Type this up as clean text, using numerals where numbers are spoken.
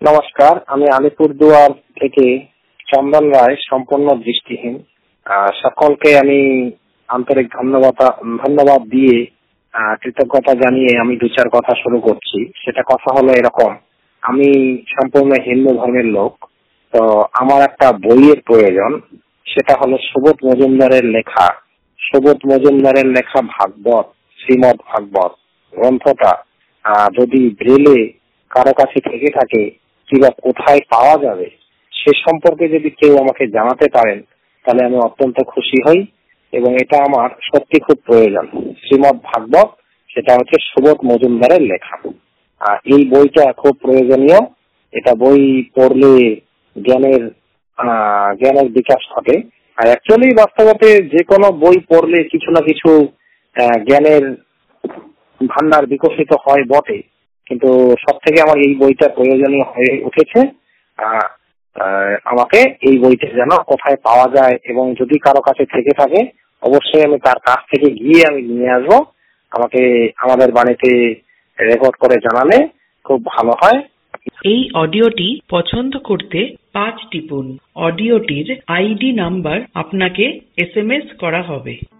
নমস্কার, আমি আলিপুরদুয়ার থেকে চন্দন রায়, সম্পূর্ণ দৃষ্টিহীন। সকলকে আমি আন্তরিক ধন্যবাদ দিয়ে কৃতজ্ঞতা জানিয়ে আমি দু চার কথা শুরু করছি। সেটা কথা হলো এরকম, আমি সম্পূর্ণ হিন্দু ধর্মের লোক। তো আমার একটা বইয়ের প্রয়োজন, সেটা হলো সুবোধ মজুমদারের লেখা ভাগবত, শ্রীমদ ভাগবত গ্রন্থটা যদি ব্রেলে কারো কাছে থেকে থাকে কিংবা কোথায় পাওয়া যাবে সে সম্পর্কে যদি কেউ আমাকে জানাতে পারেন তাহলে আমি অত্যন্ত খুশি হই, এবং এটা আমার সত্যি খুব প্রয়োজন। শ্রীমদ ভাগবত, সেটা হচ্ছে সুবোধ মজুমদারের লেখা। এই বইটা খুব প্রয়োজনীয়। এটা বই পড়লে জ্ঞানের বিকাশ ঘটে। আর অ্যাকচুয়ালি বাস্তবতে যে কোনো বই পড়লে কিছু না কিছু জ্ঞানের ভান্ডার বিকশিত হয় বটে, কিন্তু সব থেকে আমার এই বইটা প্রয়োজনীয় হয়ে উঠেছে। আমাকে এই বইটা যেন কোথায় পাওয়া যায়, এবং যদি কারো কাছে থেকে থাকে অবশ্যই আমি তার কাছ থেকে গিয়ে আমি নিয়ে আসবো। আমাকে আমাদের বাড়িতে রেকর্ড করে জানালে খুব ভালো হয়। এই অডিওটি পছন্দ করতে 5 টিপুন। অডিওটির আইডি নাম্বার আপনাকে SMS করা হবে।